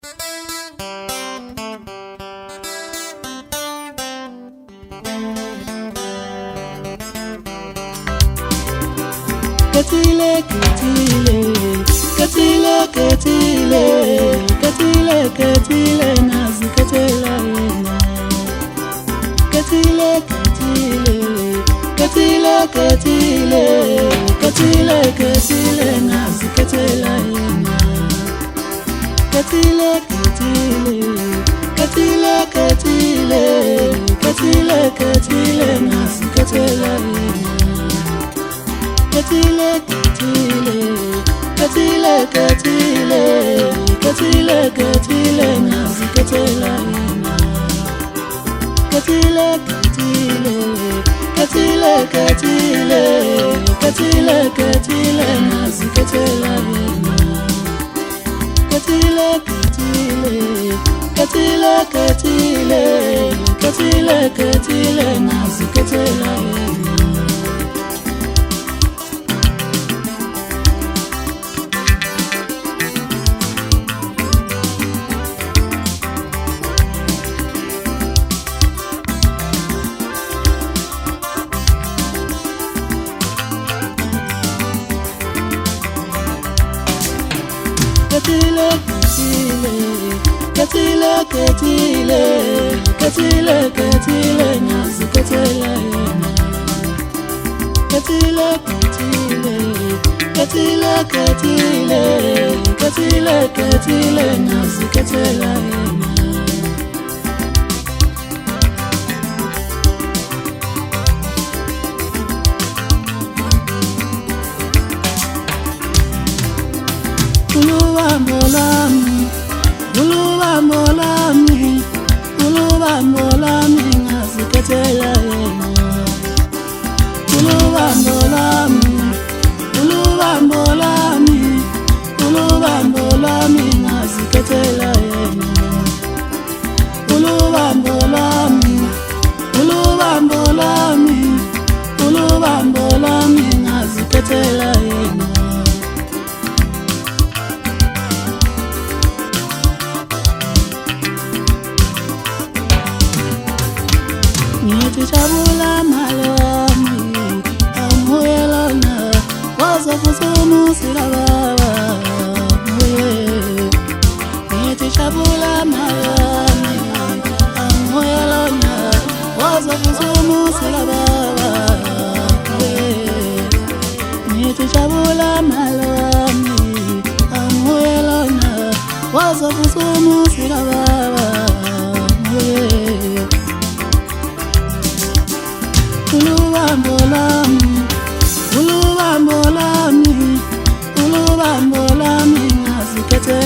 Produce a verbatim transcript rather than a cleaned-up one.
Ketile, ketile, ketile, ketile, ketile, ketile, nazi ketela yena. Ketile, ketile, ketile, ketile, ketile, ketile, nazi ketela yena. Ketile, ketile, ketile, ketile, ketile, ketile, nazi ketela yena. Ketile, ketile, ketile, ketile, ketile, ketile, nazi ketela yena. Ketile, ketile, ketile, ketile, ketile, ketile, nazi ketela yena. Ketile, ketile, ketile, ketile, ketile, ketile, nazi ketela yena. Ketile, ketile, ketile, ketile, ketile, nazi ketela yena. Ketile, ketile, ketile, ketile, ketile, ketile, nazi ketela yena. Uluwa molami, uluwa molami, uluwa molami, nazi ketela yena. Uluwa molami, uluwa molami, uluwa molami, nazi ketela yena. Uluwa molami, uluwa molami, uluwa molami, nazi ketela yena. Ngitichabula malami, amuyelona, waza kusumu silababa, muye. Ngitichabula malami, amuyelona, waza kusumu silababa, muye. Ngitichabula malami, amuyelona, waza kusumu silababa, muye. Uluwa molami, uluwa molami, uluwa molami, nazi ketela.